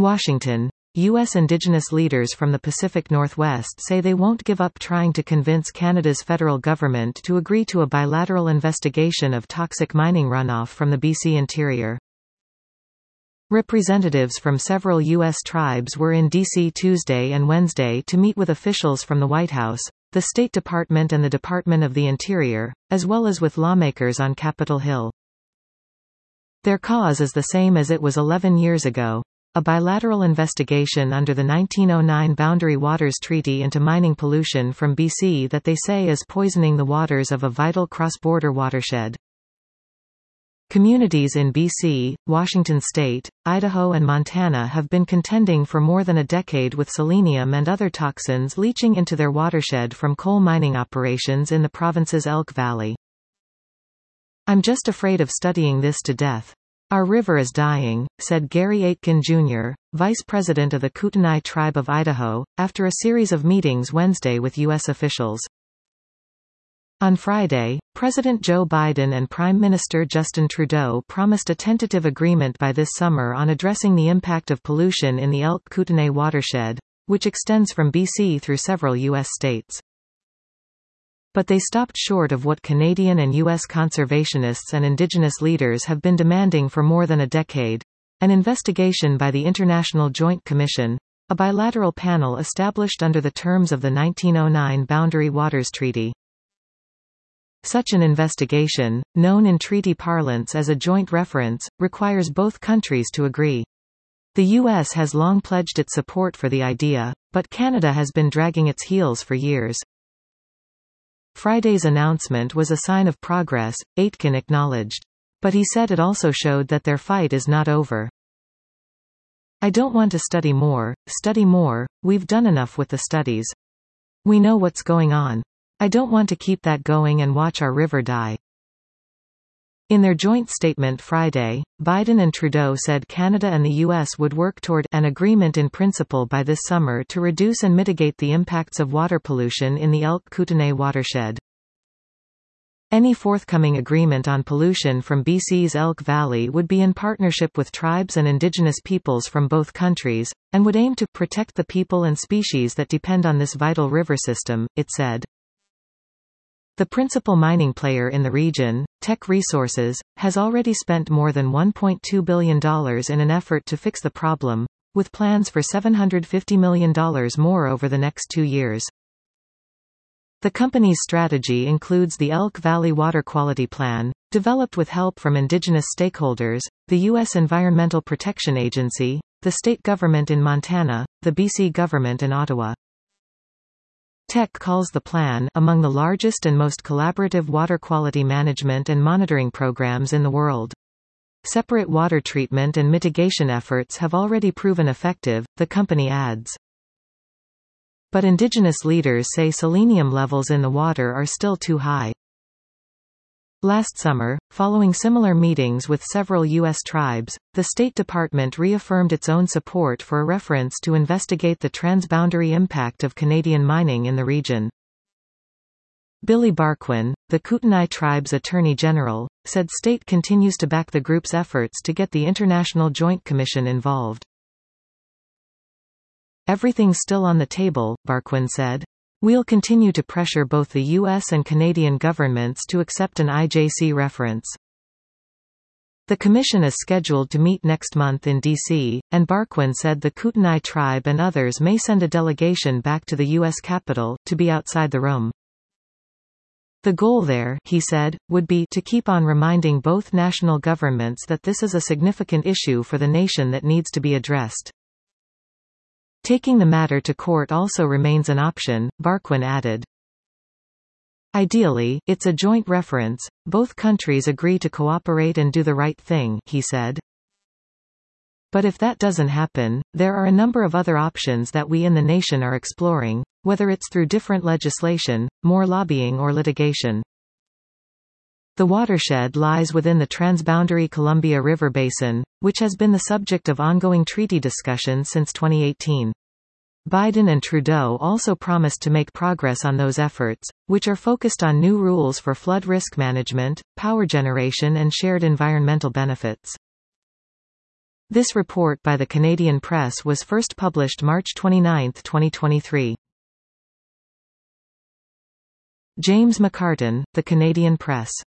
Washington. U.S. indigenous leaders from the Pacific Northwest say they won't give up trying to convince Canada's federal government to agree to a bilateral investigation of toxic mining runoff from the BC interior. Representatives from several U.S. tribes were in D.C. Tuesday and Wednesday to meet with officials from the White House, the State Department and the Department of the Interior, as well as with lawmakers on Capitol Hill. Their cause is the same as it was 11 years ago. A bilateral investigation under the 1909 Boundary Waters Treaty into mining pollution from BC that they say is poisoning the waters of a vital cross-border watershed. Communities in BC, Washington State, Idaho and Montana have been contending for more than a decade with selenium and other toxins leaching into their watershed from coal mining operations in the province's Elk Valley. "I'm just afraid of studying this to death. Our river is dying," said Gary Aitken Jr., vice president of the Kootenai Tribe of Idaho, after a series of meetings Wednesday with U.S. officials. On Friday, President Joe Biden and Prime Minister Justin Trudeau promised a tentative agreement by this summer on addressing the impact of pollution in the Elk Kootenai watershed, which extends from BC through several U.S. states. But they stopped short of what Canadian and U.S. conservationists and Indigenous leaders have been demanding for more than a decade: an investigation by the International Joint Commission, a bilateral panel established under the terms of the 1909 Boundary Waters Treaty. Such an investigation, known in treaty parlance as a joint reference, requires both countries to agree. The U.S. has long pledged its support for the idea, but Canada has been dragging its heels for years. Friday's announcement was a sign of progress, Aitken acknowledged. But he said it also showed that their fight is not over. "I don't want to study more, we've done enough with the studies. We know what's going on. I don't want to keep that going and watch our river die." In their joint statement Friday, Biden and Trudeau said Canada and the U.S. would work toward an agreement in principle by this summer to reduce and mitigate the impacts of water pollution in the Elk Kootenai watershed. Any forthcoming agreement on pollution from BC's Elk Valley would be in partnership with tribes and Indigenous peoples from both countries, and would aim to protect the people and species that depend on this vital river system, it said. The principal mining player in the region, Teck Resources, has already spent more than $1.2 billion in an effort to fix the problem, with plans for $750 million more over the next 2 years. The company's strategy includes the Elk Valley Water Quality Plan, developed with help from Indigenous stakeholders, the U.S. Environmental Protection Agency, the state government in Montana, the BC government in Ottawa. Teck calls the plan among the largest and most collaborative water quality management and monitoring programs in the world. Separate water treatment and mitigation efforts have already proven effective, the company adds. But Indigenous leaders say selenium levels in the water are still too high. Last summer, following similar meetings with several U.S. tribes, the State Department reaffirmed its own support for a reference to investigate the transboundary impact of Canadian mining in the region. Billy Barquin, the Kootenai Tribe's Attorney General, said state continues to back the group's efforts to get the International Joint Commission involved. "Everything's still on the table," Barquin said. "We'll continue to pressure both the U.S. and Canadian governments to accept an IJC reference." The commission is scheduled to meet next month in D.C., and Barquin said the Kootenai Tribe and others may send a delegation back to the U.S. Capitol, to be outside the room. The goal there, he said, would be to keep on reminding both national governments that this is a significant issue for the nation that needs to be addressed. Taking the matter to court also remains an option, Barquin added. "Ideally, it's a joint reference, both countries agree to cooperate and do the right thing," he said. "But if that doesn't happen, there are a number of other options that we in the nation are exploring, whether it's through different legislation, more lobbying or litigation." The watershed lies within the transboundary Columbia River Basin, which has been the subject of ongoing treaty discussions since 2018. Biden and Trudeau also promised to make progress on those efforts, which are focused on new rules for flood risk management, power generation and shared environmental benefits. This report by the Canadian Press was first published March 29, 2023. James McCartan, The Canadian Press.